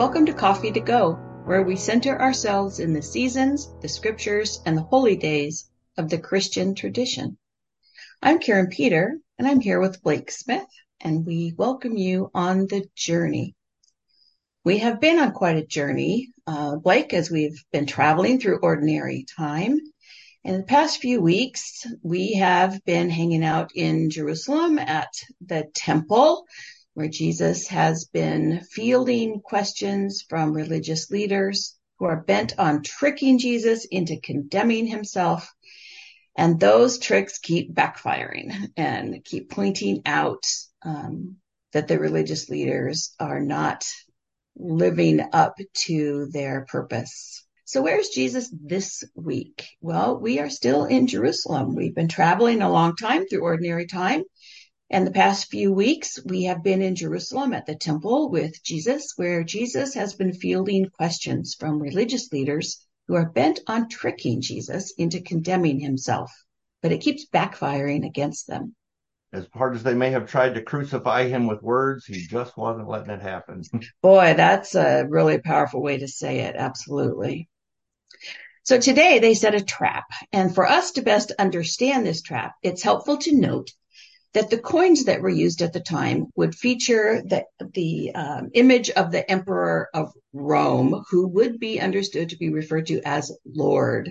Welcome to Coffee to Go, where we center ourselves in the seasons, the scriptures, and the holy days of the Christian tradition. I'm Karen Peter, and I'm here with Blake Smith, and we welcome you on the journey. We have been on quite a journey, Blake, as we've been traveling through ordinary time. In the past few weeks, we have been hanging out in Jerusalem at the temple, where Jesus has been fielding questions from religious leaders who are bent on tricking Jesus into condemning himself. And those tricks keep backfiring and keep pointing out that the religious leaders are not living up to their purpose. So where's Jesus this week? Well, we are still in Jerusalem. We've been traveling a long time through ordinary time. And the past few weeks, we have been in Jerusalem at the temple with Jesus, where Jesus has been fielding questions from religious leaders who are bent on tricking Jesus into condemning himself. But it keeps backfiring against them. As hard as they may have tried to crucify him with words, he just wasn't letting it happen. Boy, that's a really powerful way to say it. Absolutely. So today they set a trap. And for us to best understand this trap, it's helpful to note that the coins that were used at the time would feature the image of the emperor of Rome, who would be understood to be referred to as Lord.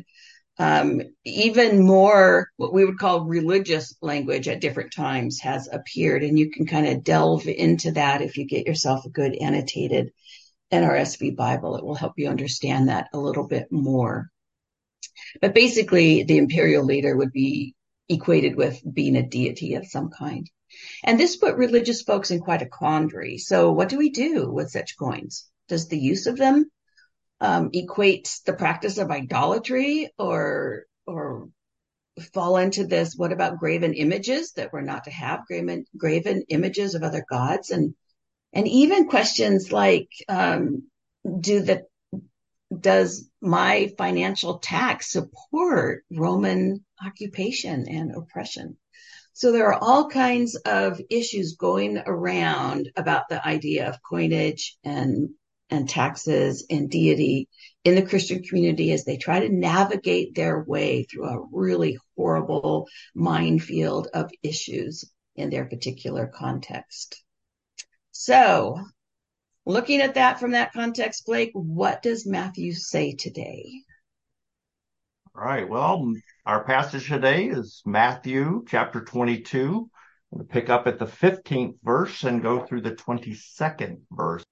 Even more what we would call religious language at different times has appeared, and you can kind of delve into that if you get yourself a good annotated NRSV Bible. It will help you understand that a little bit more. But basically, the imperial leader would be equated with being a deity of some kind. And this put religious folks in quite a quandary. So what do we do with such coins? Does the use of them equate the practice of idolatry or fall into this? What about graven images that we're not to have, graven images of other gods? And even questions like, does my financial tax support Roman occupation and oppression? So there are all kinds of issues going around about the idea of coinage and taxes and deity in the Christian community as they try to navigate their way through a really horrible minefield of issues in their particular context. So, looking at that from that context, Blake, what does Matthew say today? All right. Well, our passage today is Matthew chapter 22. I'm going to pick up at the 15th verse and go through the 22nd verse.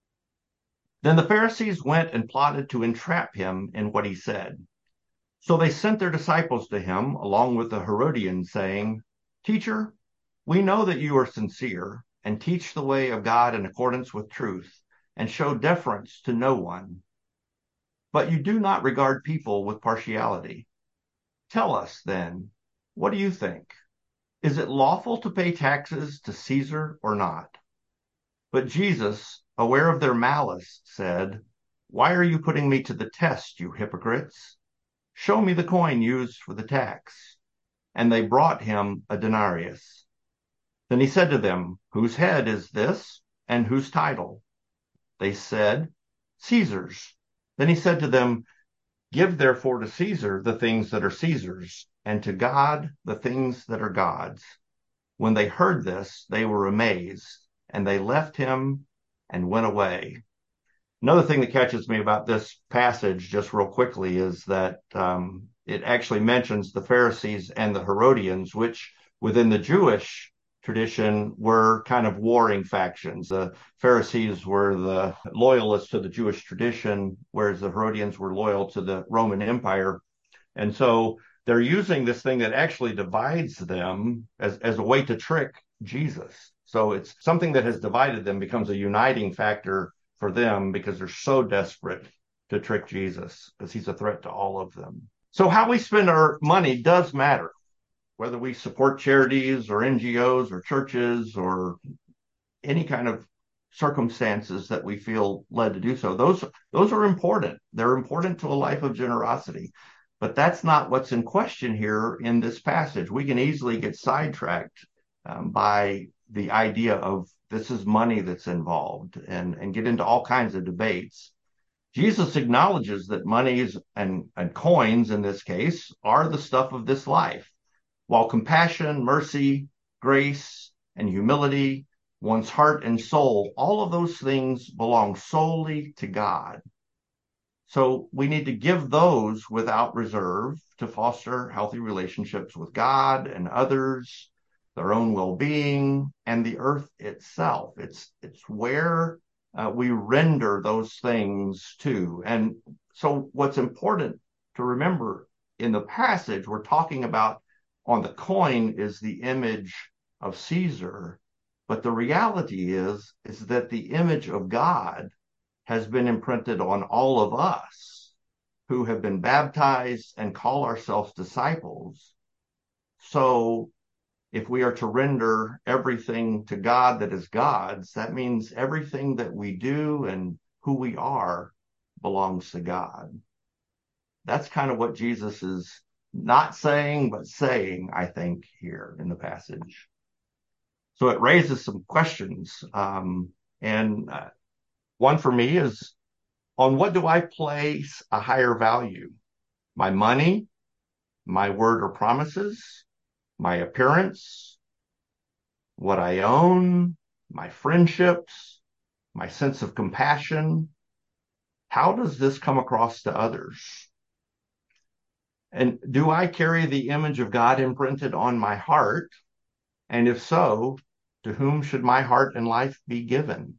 Then the Pharisees went and plotted to entrap him in what he said. So they sent their disciples to him along with the Herodians, saying, "Teacher, we know that you are sincere and teach the way of God in accordance with truth, and show deference to no one. But you do not regard people with partiality. Tell us, then, what do you think? Is it lawful to pay taxes to Caesar or not?" But Jesus, aware of their malice, said, "Why are you putting me to the test, you hypocrites? Show me the coin used for the tax." And they brought him a denarius. Then he said to them, "Whose head is this, and whose title?" They said, "Caesar's." Then he said to them, "Give therefore to Caesar the things that are Caesar's, and to God the things that are God's." When they heard this, they were amazed, and they left him and went away. Another thing that catches me about this passage, just real quickly, is that it actually mentions the Pharisees and the Herodians, which within the Jewish tradition were kind of warring factions. The Pharisees were the loyalists to the Jewish tradition, whereas the Herodians were loyal to the Roman Empire. And so they're using this thing that actually divides them as a way to trick Jesus. So it's something that has divided them becomes a uniting factor for them because they're so desperate to trick Jesus, because he's a threat to all of them. So how we spend our money does matter. Whether we support charities or NGOs or churches or any kind of circumstances that we feel led to do so, those are important. They're important to a life of generosity. But that's not what's in question here in this passage. We can easily get sidetracked by the idea of this is money that's involved, and get into all kinds of debates. Jesus acknowledges that monies and coins in this case are the stuff of this life, while compassion, mercy, grace, and humility, one's heart and soul, all of those things belong solely to God. So we need to give those without reserve to foster healthy relationships with God and others, their own well-being, and the earth itself. It's where we render those things to. And so what's important to remember in the passage, we're talking about on the coin is the image of Caesar, but the reality is that the image of God has been imprinted on all of us who have been baptized and call ourselves disciples. So if we are to render everything to God that is God's, that means everything that we do and who we are belongs to God. That's kind of what Jesus is not saying, but saying, I think, here in the passage. So it raises some questions. And one for me is, on what do I place a higher value? My money, my word or promises, my appearance, what I own, my friendships, my sense of compassion? How does this come across to others? And do I carry the image of God imprinted on my heart? And if so, to whom should my heart and life be given?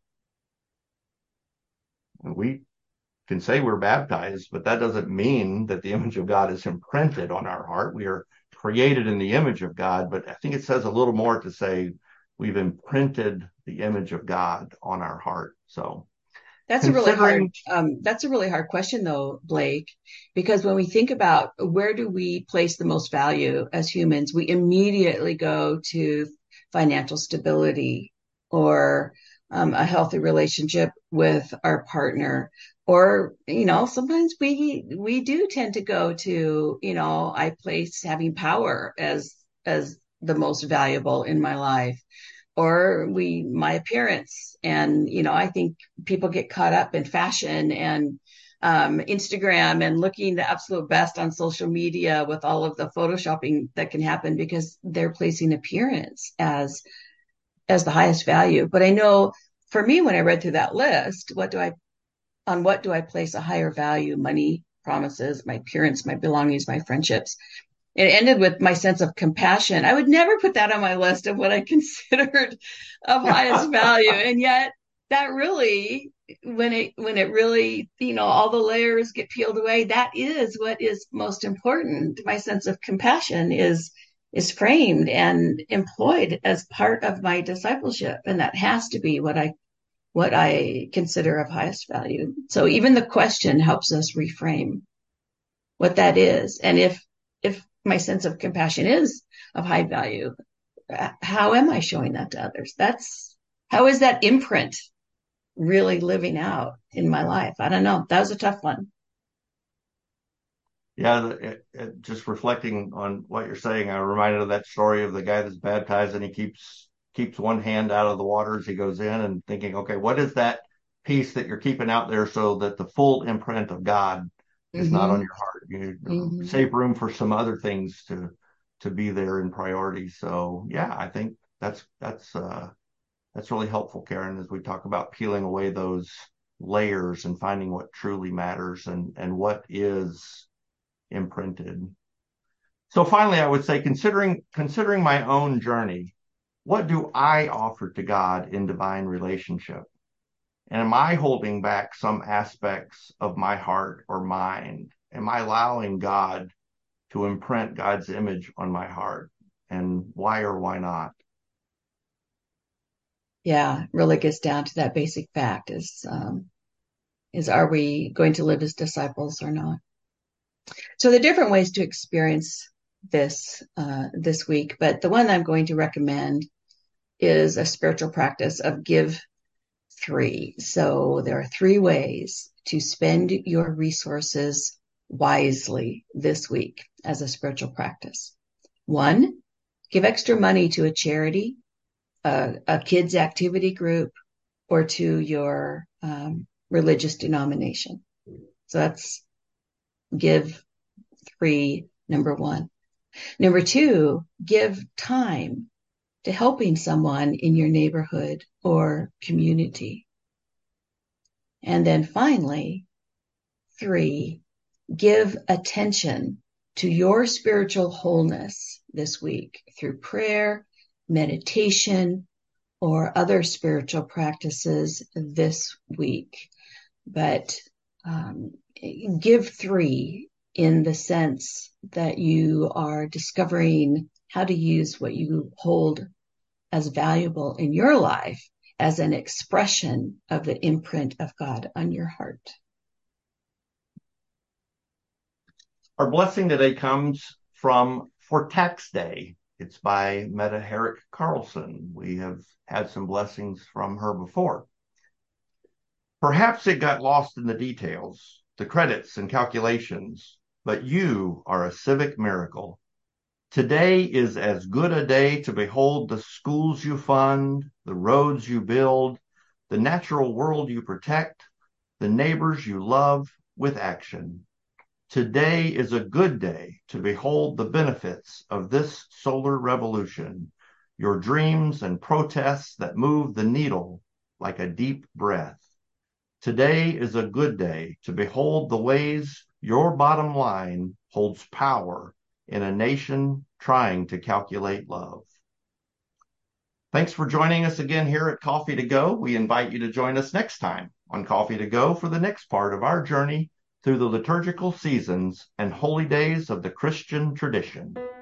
We can say we're baptized, but that doesn't mean that the image of God is imprinted on our heart. We are created in the image of God, but I think it says a little more to say we've imprinted the image of God on our heart. So that's a really hard question though, Blake, because when we think about where do we place the most value as humans, we immediately go to financial stability or a healthy relationship with our partner. Or, sometimes we do tend to go to, I place having power as the most valuable in my life, or my appearance. And, I think people get caught up in fashion and Instagram and looking the absolute best on social media with all of the photoshopping that can happen because they're placing appearance as the highest value. But I know for me, when I read through that list, what do I place a higher value? Money, promises, my appearance, my belongings, my friendships. It ended with my sense of compassion. I would never put that on my list of what I considered of highest value. And yet that really, when it really, all the layers get peeled away, that is what is most important. My sense of compassion is framed and employed as part of my discipleship. And that has to be what I consider of highest value. So even the question helps us reframe what that is. And if my sense of compassion is of high value, how am I showing that to others? How is that imprint really living out in my life? I don't know. That was a tough one. Yeah, just reflecting on what you're saying, I'm reminded of that story of the guy that's baptized and he keeps one hand out of the water as he goes in, and thinking, okay, what is that piece that you're keeping out there so that the full imprint of God is not on your heart? You save room for some other things to be there in priority. So yeah, I think that's really helpful, Karen, as we talk about peeling away those layers and finding what truly matters and what is imprinted. So finally, I would say, considering my own journey, what do I offer to God in divine relationship? And am I holding back some aspects of my heart or mind? Am I allowing God to imprint God's image on my heart? And why or why not? Yeah, it really gets down to that basic fact is are we going to live as disciples or not? So the different ways to experience this week, but the one I'm going to recommend is a spiritual practice of Give 3. So there are 3 ways to spend your resources wisely this week as a spiritual practice. 1, give extra money to a charity a kids activity group, or to your religious denomination. So that's give 3, number 1. Number 2, give time to helping someone in your neighborhood or community. And then finally, 3, give attention to your spiritual wholeness this week through prayer, meditation, or other spiritual practices this week. But give 3 in the sense that you are discovering how to use what you hold as valuable in your life as an expression of the imprint of God on your heart. Our blessing today comes from For Tax Day. It's by Meta Herrick Carlson. We have had some blessings from her before. Perhaps it got lost in the details, the credits and calculations, but you are a civic miracle. Today is as good a day to behold the schools you fund, the roads you build, the natural world you protect, the neighbors you love with action. Today is a good day to behold the benefits of this solar revolution, your dreams and protests that move the needle like a deep breath. Today is a good day to behold the ways your bottom line holds power in a nation trying to calculate love. Thanks for joining us again here at Coffee to Go. We invite you to join us next time on Coffee to Go for the next part of our journey through the liturgical seasons and holy days of the Christian tradition.